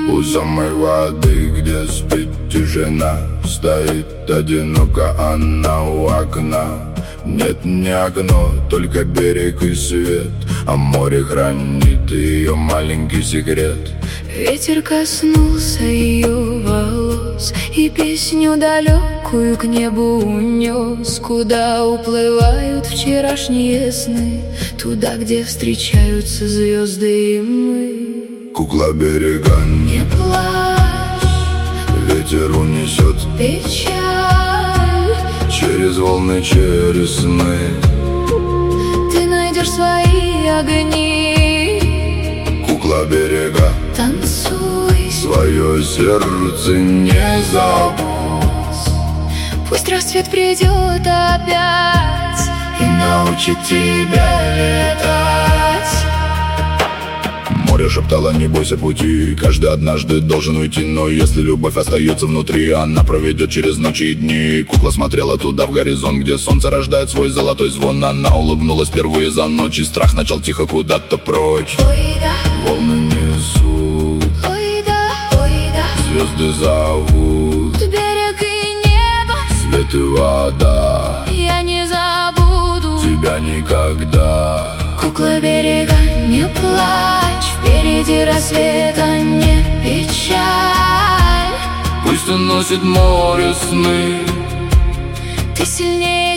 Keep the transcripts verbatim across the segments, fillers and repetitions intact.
У самой воды, где спит тишина, стоит одиноко она у окна. Нет, не окно, только берег и свет, а море хранит ее маленький секрет. Ветер коснулся ее волос и песню далекую к небу унес. Куда уплывают вчерашние сны? Туда, где встречаются звезды и мы. Кукла берега, не плачь, ветер унесет печаль через волны, через сны. Ты найдешь свои огни. Кукла берега, танцуй, свое сердце не забудь. Пусть рассвет придет опять и научит тебя летать. Море шептало: не бойся пути, каждый однажды должен уйти. Но если любовь остается внутри, она проведет через ночи и дни. Кукла смотрела туда, в горизонт, где солнце рождает свой золотой звон. Она улыбнулась впервые за ночь, и страх начал тихо куда-то прочь. Ой, да. Волны несут, ой, да, ой, да. Звезды зовут, берег и небо, свет и вода. Я не забуду тебя никогда. Кукла берега, не плачь, впереди рассвета не печаль. Пусть уносит море сны, ты сильнее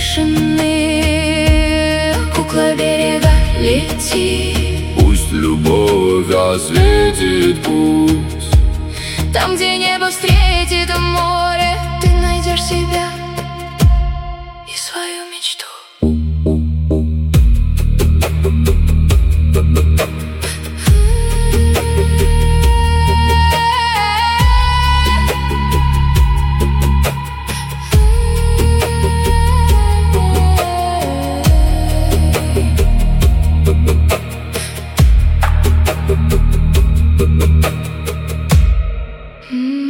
тишины. Кукла берега, лети. Пусть любовь осветит путь. Там, где небо встретит море, ты найдешь себя и свою мечту. Mm.